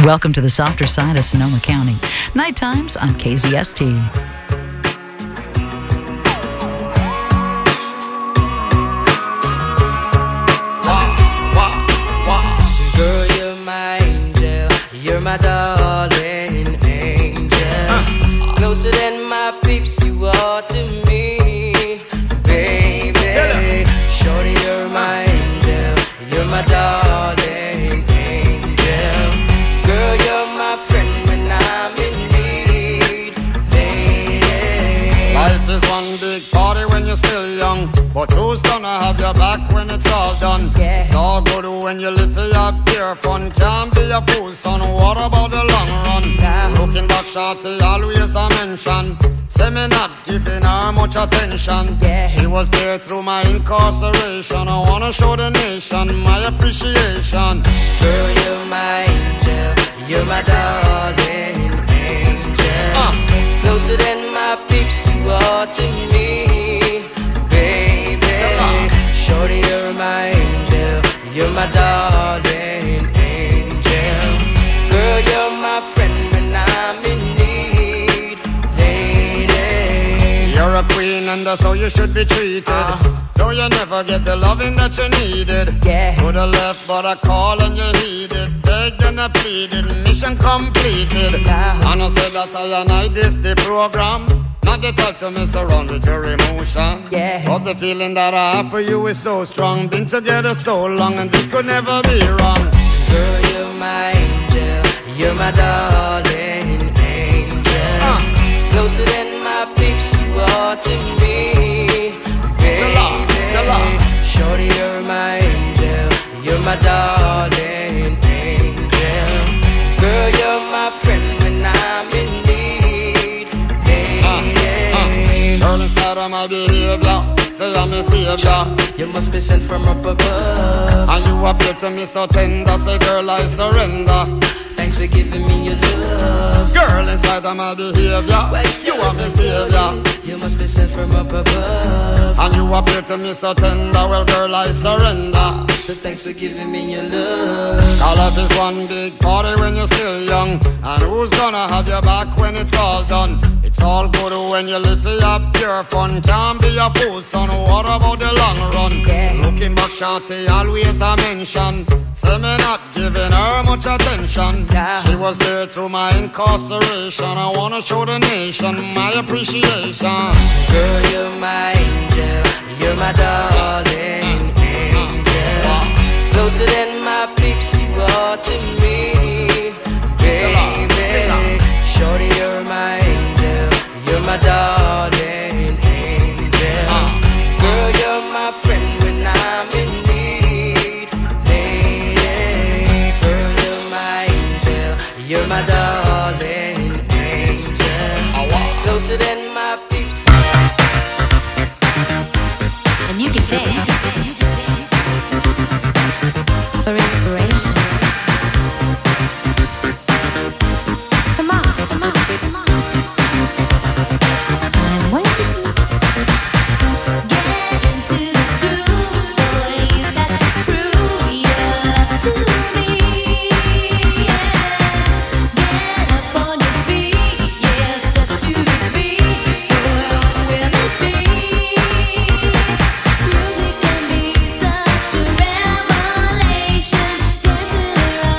Welcome to the softer side of Sonoma County. Night times on KZST. Girl, you're my angel, you're my darling angel. Closer than my peeps, you are to me, baby. Shorty, you're my angel, you're my darling angel. Girl, you're my friend when I'm in need, lady. Life is one big party when you're still young, but who's gonna have your back when it's all done? Yeah. It's all good when you live for your pure fun. Can't be a fool, son, what about the long run? Nah. Looking back, shorty, always a mention. Say me not giving her much attention. Yeah. She was there through my incarceration. I wanna show the nation my appreciation. Girl, you're my angel, you're my darling angel. Closer than my peeps, you are to me, baby. Shorty, you're my angel, you're my darling angel. Girl, you're my friend when I'm in need, lady. You're a queen and that's how you should be treated. Though you never get the loving that you needed. Yeah. Coulda left but I called and you heeded. Begged and I pleaded, mission completed. And I said that I this the program. Not the type to mess around with your emotion. Yeah. But the feeling that I have for you is so strong. Been together so long and this could never be wrong. Girl, you're my angel, you're my darling angel. Closer than my peeps, you are to me, baby. Shorty, you're my angel, you're my darling angel. Girl, you're my friend when I'm in need, lady. Girl, in spite of my behavior, say I'm a savior. You must be sent from up above. And you appear to me so tender. Say girl, I surrender. Thanks for giving me your love. Girl, in spite of my behavior, you are my savior. You must be sent from up above. And you appear to me so tender. Well, girl, I surrender. So thanks for giving me your love. All life is one big party when you're still young. And who's gonna have your back when it's all done? It's all good when you live for your pure fun. Can't be a fool, son, what about the long run? Yeah. Looking back, shorty, always a mention. Say me not giving her much attention. Yeah. She was there through my incarceration. I wanna show the nation my appreciation. Girl, you're my angel, you're my darling angel. Closer than my peeps, you are to me, baby. Shorty, you're my angel, you're my darling angel. Girl, you're my friend when I'm in need, lady. Girl, you're my angel, you're my darling angel. Closer than my peeps. And you can dance for inspiration. Come on, come on, come on. I'm waiting. Get into the groove, boy. You got to prove your love to me. Yeah. Get up on your feet, yeah. Step to the beat, boy. What will it be? Music can be such a revelation. Dancing around.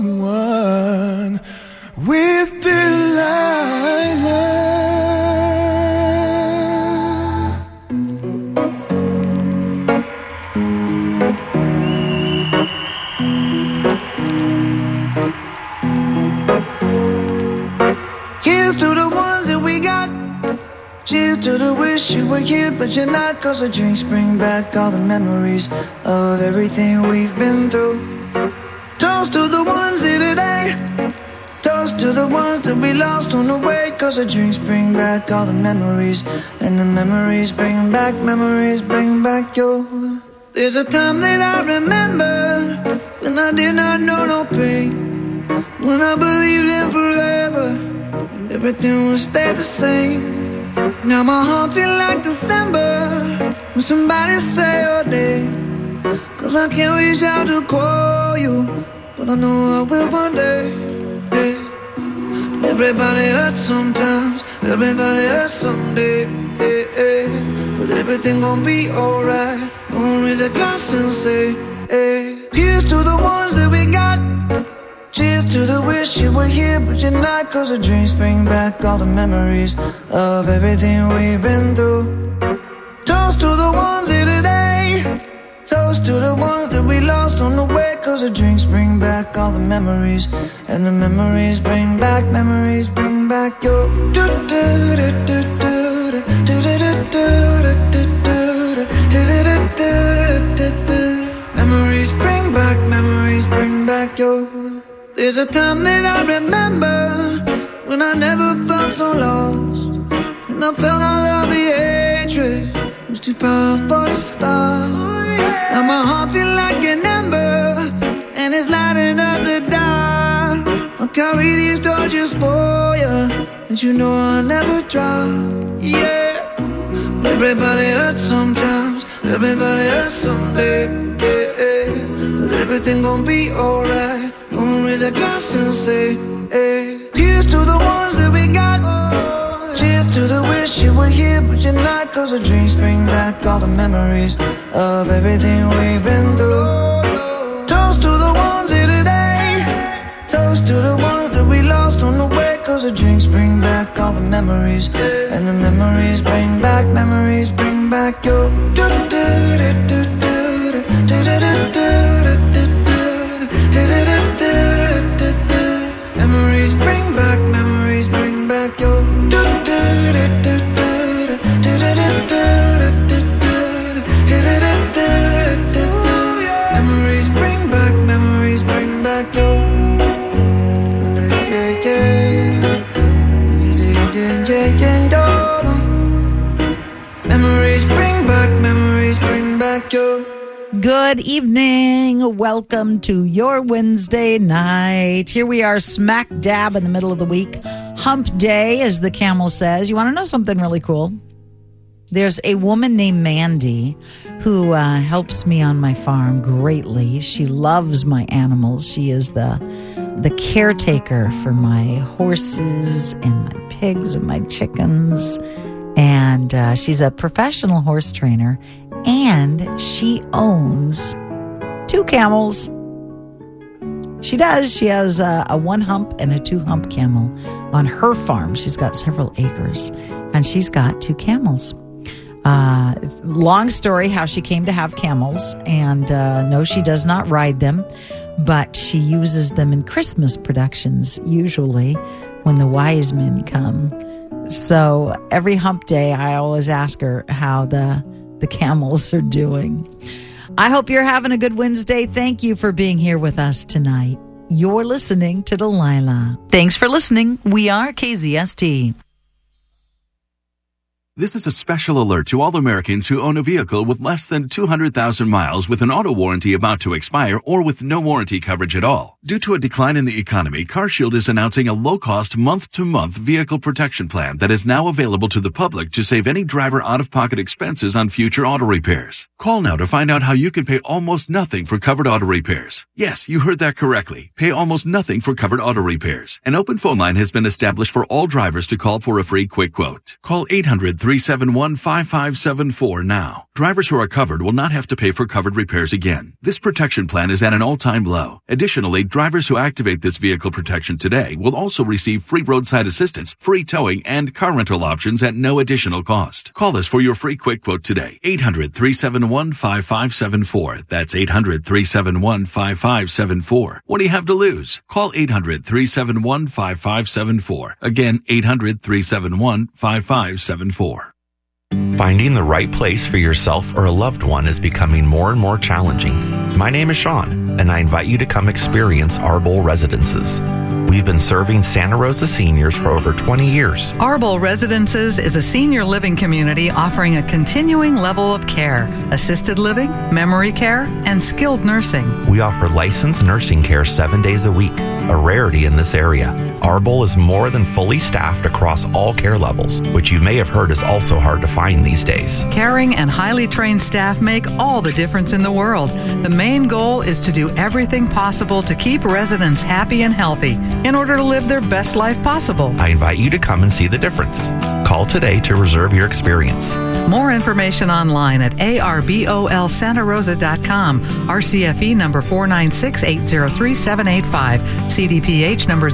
one with Delilah. Here's to the ones that we got. Cheers to the wish you were here, but you're not. Cause the drinks bring back all the memories of everything we've been through. Toast to the ones here today. Toast to the ones that we lost on the way. Cause the drinks bring back all the memories. And the memories bring back your. There's a time that I remember when I did not know no pain, when I believed in forever and everything would stay the same. Now my heart feel like December when somebody say your name. Cause I can't reach out to call you, but I know I will one day. Hey. Everybody hurts sometimes, everybody hurts someday. Hey, hey. But everything gon' be alright. Gonna raise a glass and say, hey. Here's to the ones that we got. Cheers to the wish you were here, but you're not. Cause the drinks bring back all the memories of everything we've been through. Toast to the ones here today. Toast to the ones that we lost on the way. Cause the drinks bring back all the memories. And the memories bring back your. Memories bring back your. There's a time that I remember when I never felt so lost, and I felt all of the hatred was too powerful to stop. Now my heart feel like an ember, and it's lighting up the dark. I'll carry these torches for you, and you know I'll never drop. Yeah. Everybody hurts sometimes, everybody hurts someday. Yeah, yeah. But everything gon' be alright. Gonna raise a glass and say, hey. Here's to the ones that we got. Cheers to the wish you were here, but you're not. Cause the drinks bring back all the memories of everything we've been through. Toast to the ones here today. Toast to the ones that we lost on the way. Cause the drinks bring back all the memories. And the memories bring back your. Memories bring back your. Memories bring back your. Memories bring back your. Good evening. Welcome to your Wednesday night. Here we are smack dab in the middle of the week. Hump day, as the camel says. You want to know something really cool? There's a woman named Mandy who helps me on my farm greatly. She loves my animals. She is the caretaker for my horses and my pigs and my chickens. And she's a professional horse trainer. And she owns 2 camels. She does. She has a 1-hump and a 2-hump camel on her farm. She's got several acres, and she's got 2 camels. Long story how she came to have camels, and no, she does not ride them, but she uses them in Christmas productions, usually when the wise men come. So every hump day, I always ask her how the camels are doing. I hope you're having a good Wednesday. Thank you for being here with us tonight. You're listening to Delilah. Thanks for listening. We are KZST. This is a special alert to all Americans who own a vehicle with less than 200,000 miles with an auto warranty about to expire or with no warranty coverage at all. Due to a decline in the economy, CarShield is announcing a low-cost month-to-month vehicle protection plan that is now available to the public to save any driver out-of-pocket expenses on future auto repairs. Call now to find out how you can pay almost nothing for covered auto repairs. Yes, you heard that correctly. Pay almost nothing for covered auto repairs. An open phone line has been established for all drivers to call for a free quick quote. Call 800 800-371-5574 now. Drivers who are covered will not have to pay for covered repairs again. This protection plan is at an all-time low. Additionally, drivers who activate this vehicle protection today will also receive free roadside assistance, free towing, and car rental options at no additional cost. Call us for your free quick quote today. 800-371-5574. That's 800-371-5574. What do you have to lose? Call 800-371-5574. Again, 800-371-5574. Finding the right place for yourself or a loved one is becoming more and more challenging. My name is Sean, and I invite you to come experience Arbol Residences. We've been serving Santa Rosa seniors for over 20 years. Arbol Residences is a senior living community offering a continuing level of care, assisted living, memory care, and skilled nursing. We offer licensed nursing care 7 days a week, a rarity in this area. Arbol is more than fully staffed across all care levels, which you may have heard is also hard to find these days. Caring and highly trained staff make all the difference in the world. The main goal is to do everything possible to keep residents happy and healthy in order to live their best life possible. I invite you to come and see the difference. Call today to reserve your experience. More information online at arbolsantarosa.com. RCFE number 496803785. CDPH number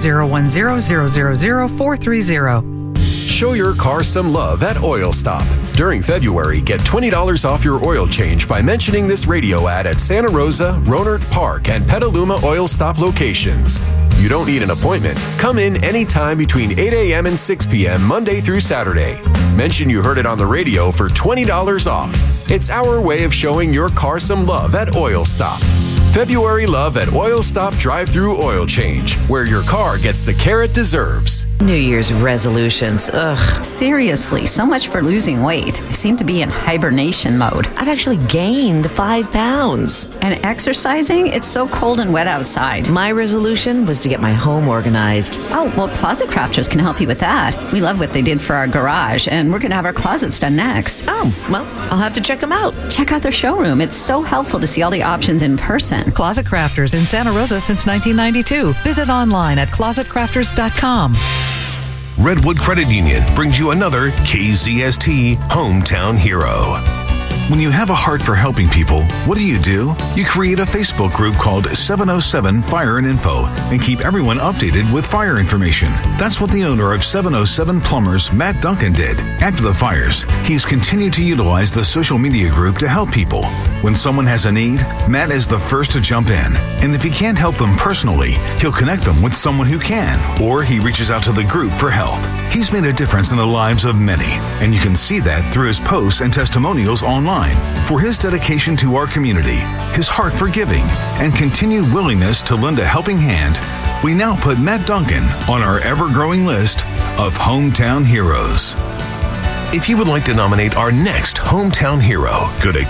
010000430. Show your car some love at Oil Stop. During February, get $20 off your oil change by mentioning this radio ad at Santa Rosa, Rohnert Park, and Petaluma Oil Stop locations. You don't need an appointment. Come in anytime between 8 a.m. and 6 p.m. Monday through Saturday. Mention you heard it on the radio for $20 off. It's our way of showing your car some love at Oil Stop. February love at Oil Stop Drive-Thru Oil Change, where your car gets the care it deserves. New Year's resolutions. Ugh. Seriously, so much for losing weight. I seem to be in hibernation mode. I've actually gained 5 pounds. And exercising? It's so cold and wet outside. My resolution was to get my home organized. Oh, well, Closet Crafters can help you with that. We love what they did for our garage, and we're going to have our closets done next. Oh, well, I'll have to check them out. Check out their showroom. It's so helpful to see all the options in person. Closet Crafters in Santa Rosa since 1992. Visit online at closetcrafters.com. Redwood Credit Union brings you another KZST Hometown Hero. When you have a heart for helping people, what do? You create a Facebook group called 707 Fire and Info and keep everyone updated with fire information. That's what the owner of 707 Plumbers, Matt Duncan, did. After the fires, he's continued to utilize the social media group to help people. When someone has a need, Matt is the first to jump in. And if he can't help them personally, he'll connect them with someone who can, or he reaches out to the group for help. He's made a difference in the lives of many, and you can see that through his posts and testimonials online. For his dedication to our community, his heart for giving, and continued willingness to lend a helping hand, we now put Matt Duncan on our ever-growing list of Hometown Heroes. If you would like to nominate our next Hometown Hero, go to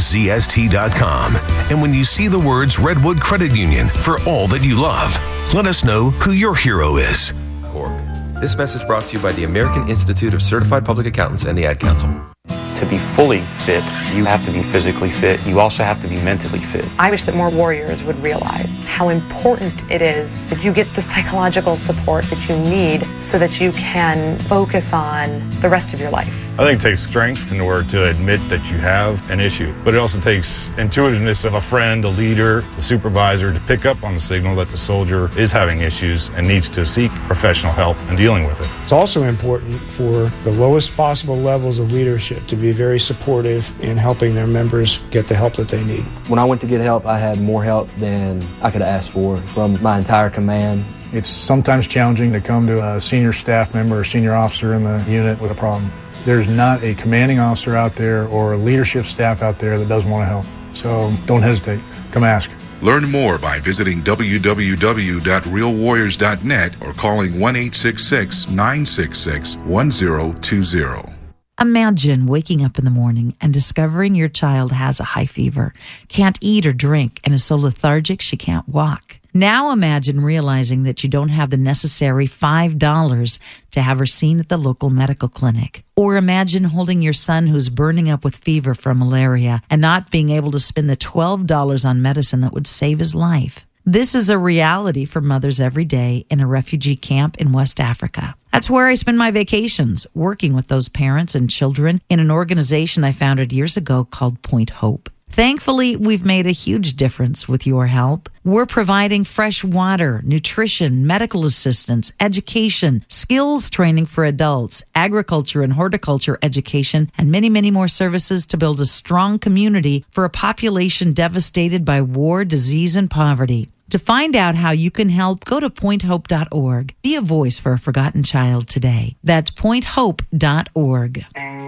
KZST.com. And when you see the words Redwood Credit Union for all that you love, let us know who your hero is. This message brought to you by the American Institute of Certified Public Accountants and the Ad Council. To be fully fit, you have to be physically fit. You also have to be mentally fit. I wish that more warriors would realize how important it is that you get the psychological support that you need so that you can focus on the rest of your life. I think it takes strength in order to admit that you have an issue, but it also takes intuitiveness of a friend, a leader, a supervisor to pick up on the signal that the soldier is having issues and needs to seek professional help in dealing with it. It's also important for the lowest possible levels of leadership to be very supportive in helping their members get the help that they need. When I went to get help, I had more help than I could have asked for from my entire command. It's sometimes challenging to come to a senior staff member or senior officer in the unit with a problem. There's not a commanding officer out there or a leadership staff out there that doesn't want to help. So don't hesitate. Come ask. Learn more by visiting www.realwarriors.net or calling 1-866-966-1020. Imagine waking up in the morning and discovering your child has a high fever, can't eat or drink, and is so lethargic she can't walk. Now imagine realizing that you don't have the necessary $5 to have her seen at the local medical clinic. Or imagine holding your son who's burning up with fever from malaria and not being able to spend the $12 on medicine that would save his life. This is a reality for mothers every day in a refugee camp in West Africa. That's where I spend my vacations, working with those parents and children in an organization I founded years ago called Point Hope. Thankfully, we've made a huge difference with your help. We're providing fresh water, nutrition, medical assistance, education, skills training for adults, agriculture and horticulture education, and many, many more services to build a strong community for a population devastated by war, disease, and poverty. To find out how you can help, go to pointhope.org. Be a voice for a forgotten child today. That's pointhope.org.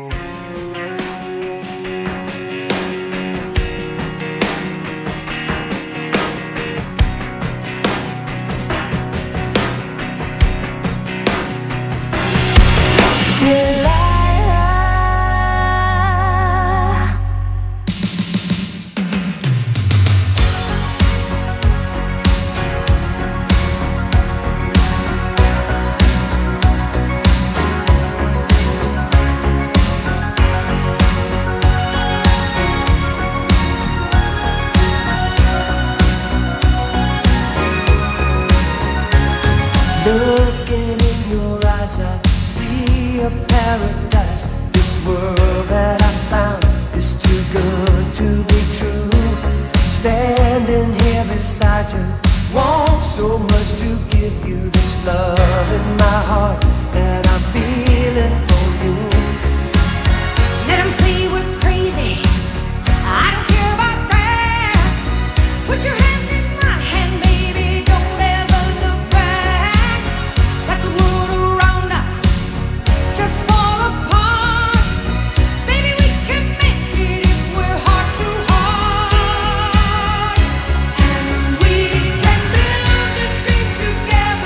Looking in your eyes, I see a paradise. This world that I found is too good to be true. Standing here beside you, want so much to give you this love in my heart that I'm feeling for you. Let 'em say we're crazy. I don't care about that. Put your hand in my hand, baby. Don't ever look back. Let the world around us just fall apart. Baby, we can make it if we're heart to heart. And we can build this dream together.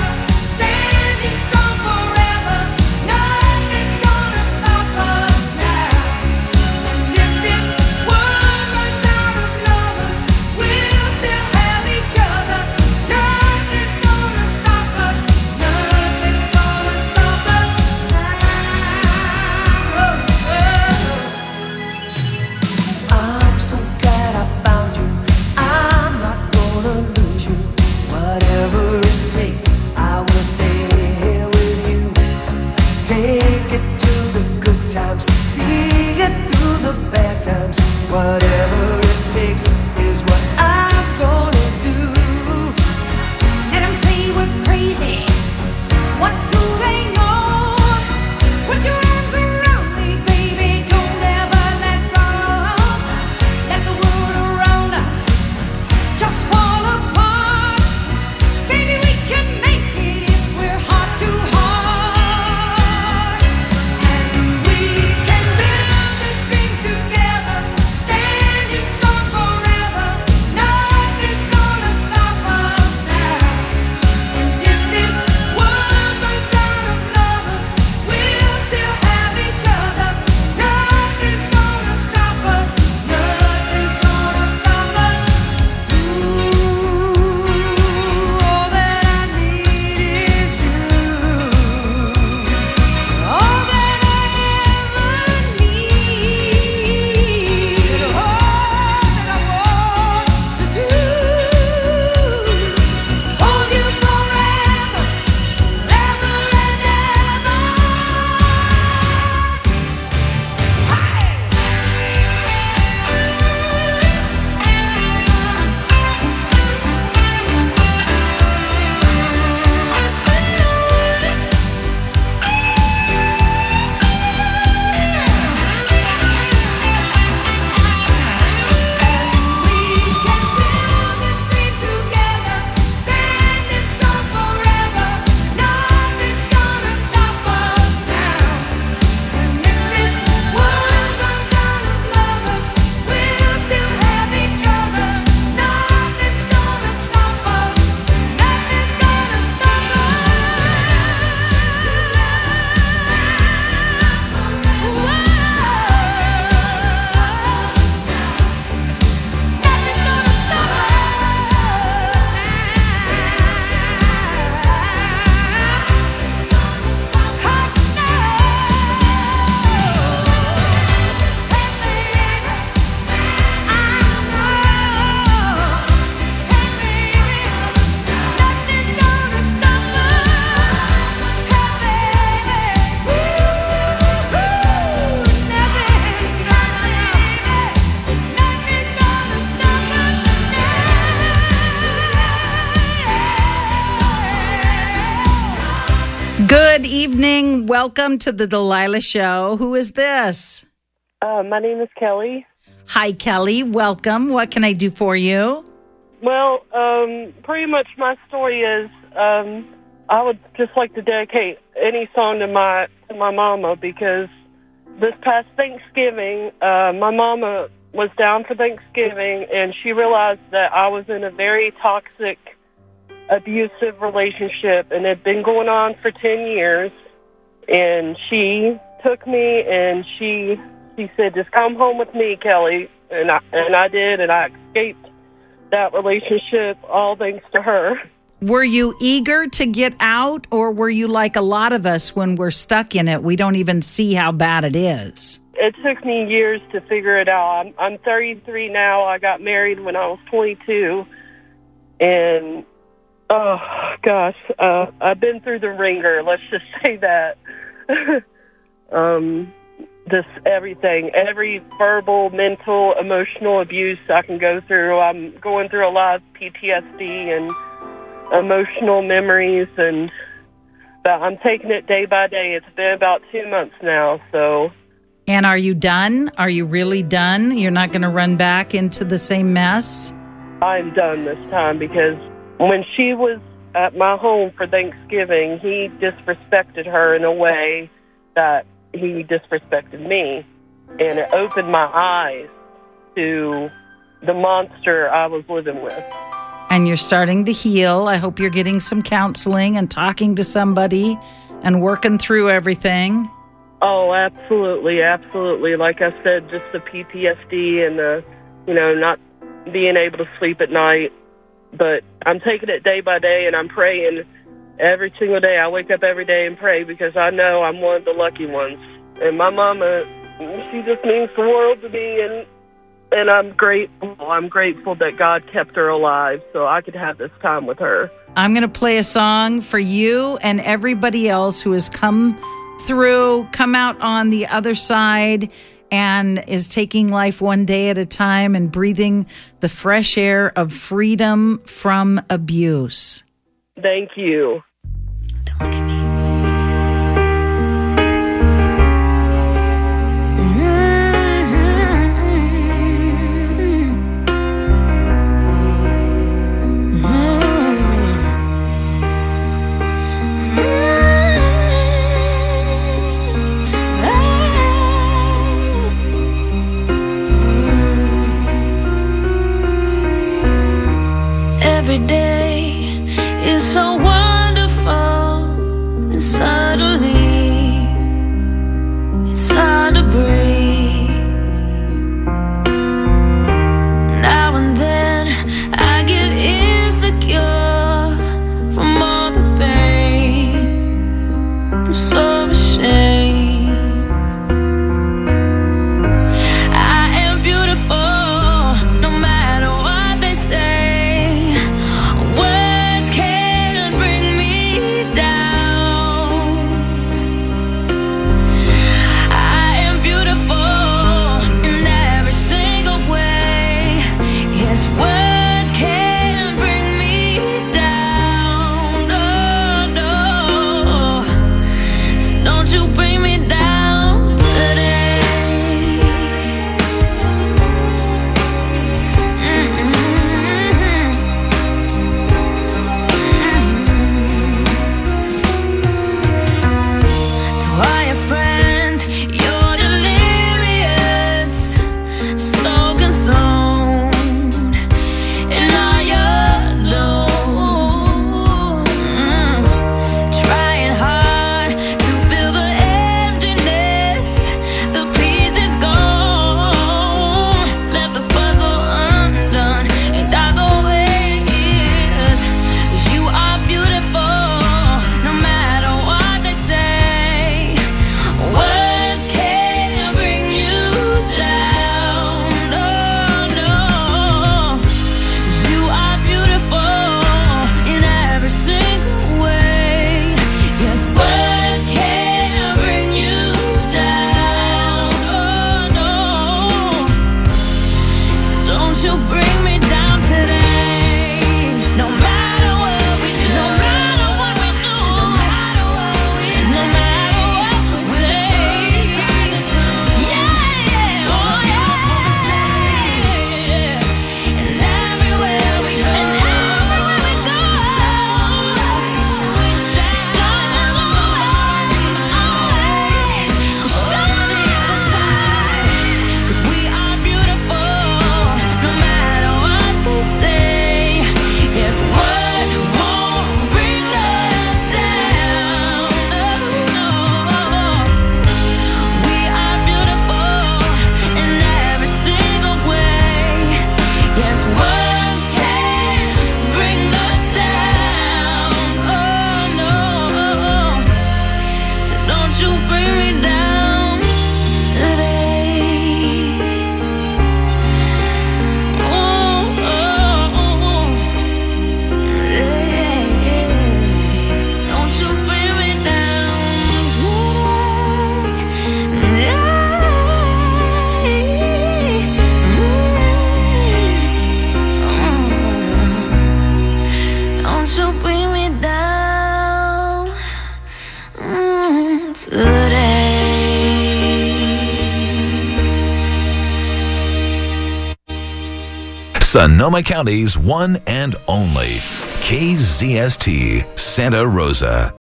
Good evening. Welcome to the Delilah Show. Who is this? My name is Kelly. Hi, Kelly. Welcome. What can I do for you? Well, pretty much my story is I would just like to dedicate any song to my mama, because this past Thanksgiving, my mama was down for Thanksgiving, and she realized that I was in a very toxic, abusive relationship, and it had been going on for 10 years. And she took me, and she said, just come home with me, Kelly. And I did, and I escaped that relationship, all thanks to her. Were you eager to get out, or were you like a lot of us when we're stuck in it, we don't even see how bad it is? It took me years to figure it out. I'm 33 now. I got married when I was 22. And, oh, gosh, I've been through the ringer. Let's just say that. Just everything, every verbal, mental, emotional abuse I can go through. I'm going through a lot of PTSD and emotional memories, but I'm taking it day by day. It's been about 2 months now, so... And are you done? Are you really done? You're not going to run back into the same mess? I'm done this time, because when she was at my home for Thanksgiving, he disrespected her in a way that he disrespected me. And it opened my eyes to the monster I was living with. And you're starting to heal. I hope you're getting some counseling and talking to somebody and working through everything. Oh, absolutely, absolutely. Like I said, just the PTSD and the, not being able to sleep at night. But I'm taking it day by day, and I'm praying every single day. I wake up every day and pray, because I know I'm one of the lucky ones. And my mama, she just means the world to me, and I'm grateful. I'm grateful that God kept her alive so I could have this time with her. I'm going to play a song for you and everybody else who has come out on the other side and is taking life one day at a time and breathing the fresh air of freedom from abuse. Thank you. Don't look at me. Every day is so wonderful. Sonoma County's one and only KZST Santa Rosa.